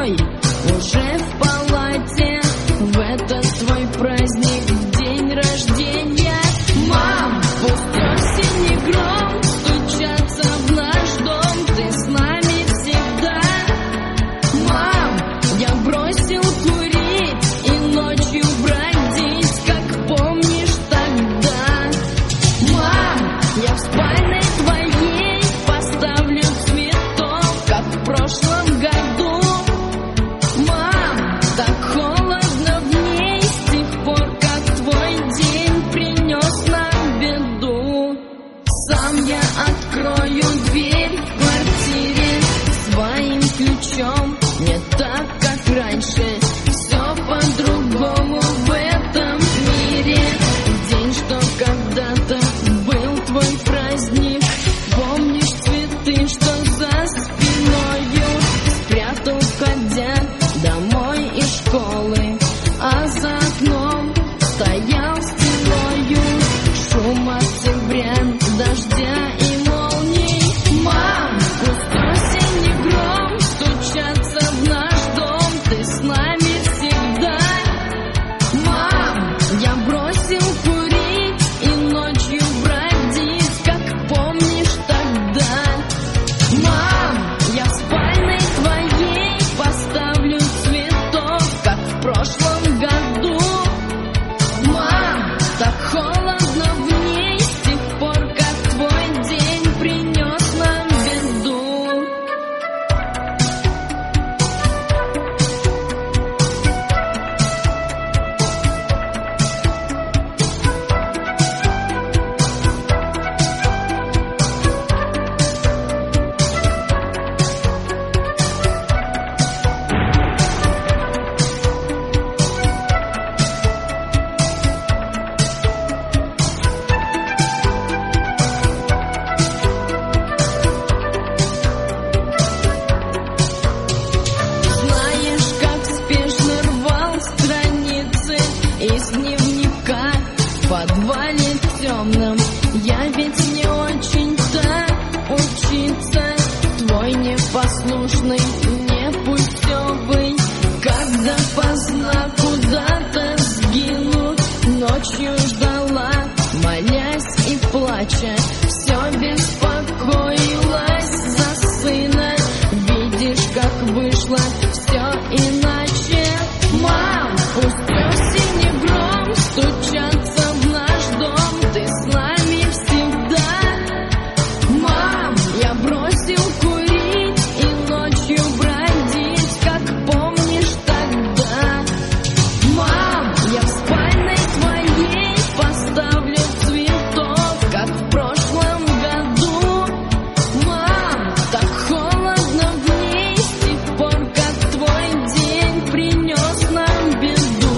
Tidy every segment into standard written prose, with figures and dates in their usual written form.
домой, уже в палате, в этот твой праздник, в день рождения. Мам, пусть осенний гром стучатся в наш дом, ты с нами всегда. Мам, я бросил курить и ночью бродить, как помнишь тогда. Мам, я в спальне твоей поставлю цветок, как в прошлом году. Мам, так холодно в ней с тех пор, как твой день принес нам беду. Сам я открою дверь в квартире своим ключом, не так, как раньше, все по-другому в этом мире. День, что когда-то был твой праздник, помнишь цветы, что за спиною спрятал, входя домой из школы, а за окном стоял стеною шум октября, дождя и молний. Мам, пусть осенний гром стучатся в наш дом, ты с нами всегда. Мам, я бросил курить и ночью бродить, как помнишь тогда. Мам, я в спальне твоей поставлю цветок, как в прошлом году. Мам, так холодно в ней с тех пор, как твой день принес нам беду. Знаешь, как спешно рвал страницы из дневника в подвале темном. Я ведь не очень-то учиться, твой непослушный, непутевый, когда поздно куда-то сгину, ночью ждала, молясь и плача, все беспокоилась за сына. Видишь, как вышло все иначе. Мам, пусть осенний гром стучатся в наш дом, ты с нами всегда. Мам, я бросил курить и ночью бродить, как помнишь тогда. Мам, я в спальне твоей поставлю цветок, как в прошлом году. Мам, так холодно в ней с тех пор, как твой день принес нам беду.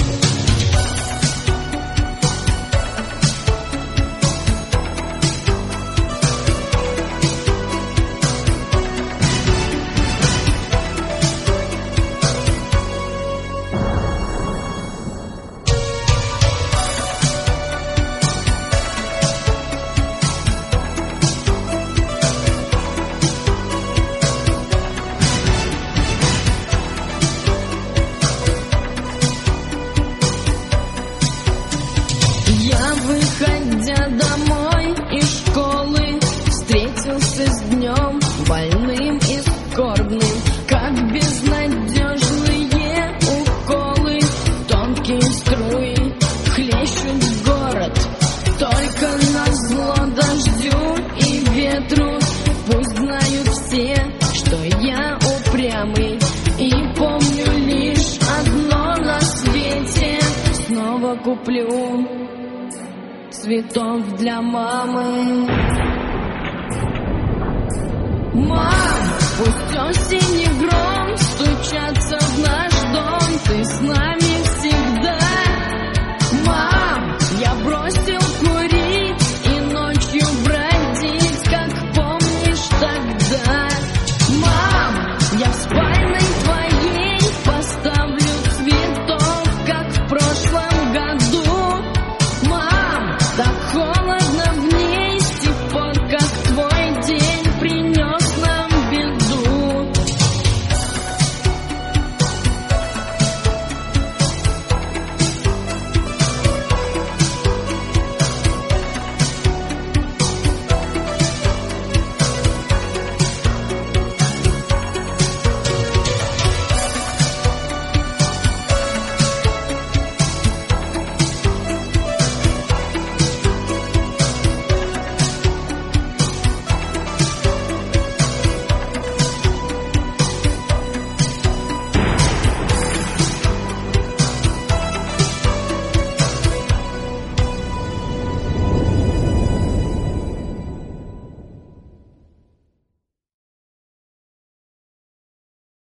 Я, выходя домой из школы, встретился с днем больным и скорбным, как безнадежные уколы. Тонкие струи хлещут в город, только назло дождю и ветру. Пусть знают все, что я упрямый и помню лишь одно на свете. Снова куплю цветов для мамы. Мам, пусть осенний гром